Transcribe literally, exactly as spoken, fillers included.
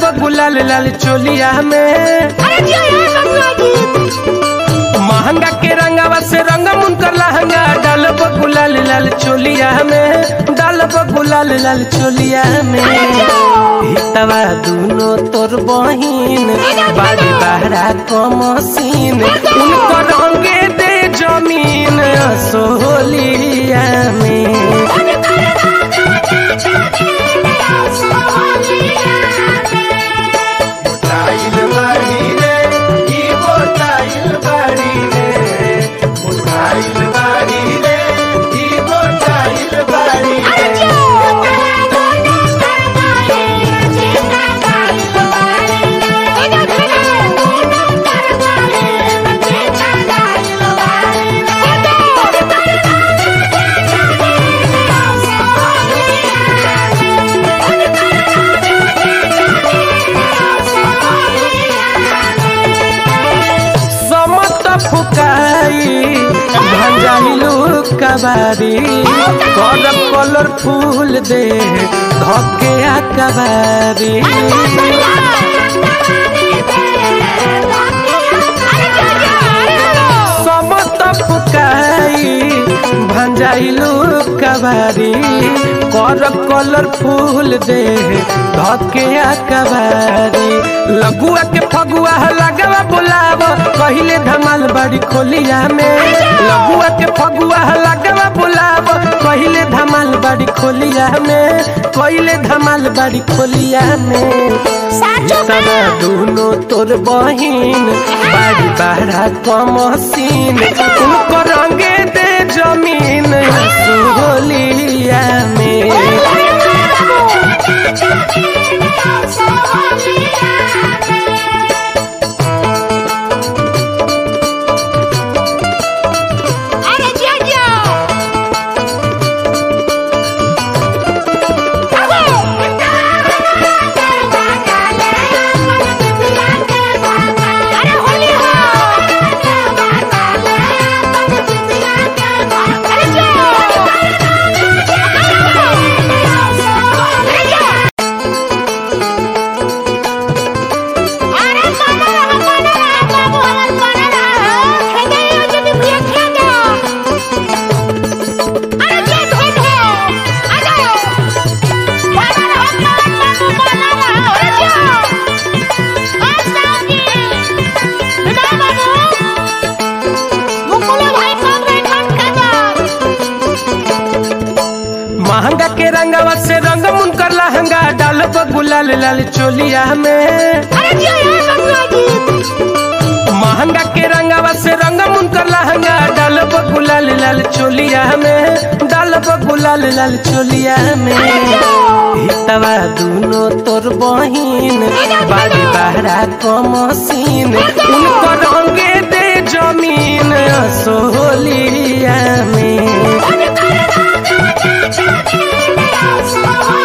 गुलाल लाल चोलिया में महंगा के रंगावा से रंग मुनकर लहंगा डालब गुलाल लाल चोलिया में डालब गुलाल लाल चोलिया में हितवा दूनो तोर बहिन बाड़ी बहरा कमसीन उनको रंगे दे जमीन सोहलिया में कबारी करब कलरफुल दे धके कबारी समत फुकाई भंजाइलू कबारी करब कलरफुल दे धके कबारी लगुआ के फगुआ लगवा बुलाव पहले धमाल बड़ी खोलिया में लगुआ के फगुआ लगवा बुलाव पहले धमाल बड़ी खोलिया में पहले धमाल बड़ी खोलिया में सारा दोनों तोर बहिन बाड़ी बहरा कमसीन उनको रंगे दे जमीन सोहलिया में महंगा के रंगावा से रंग मुनकर लहंगा डालब गुलाल लाल चोलिया में महंगा के रंगावा से रंग मुनकर लहंगा डालब गुलाल लाल चोलिया में डालब गुलाल लाल चोलिया में हितवा दूनो तोर बहिन बाड़ी बहरा कमसीन उनको रंगे दे जमीन सोहलिया में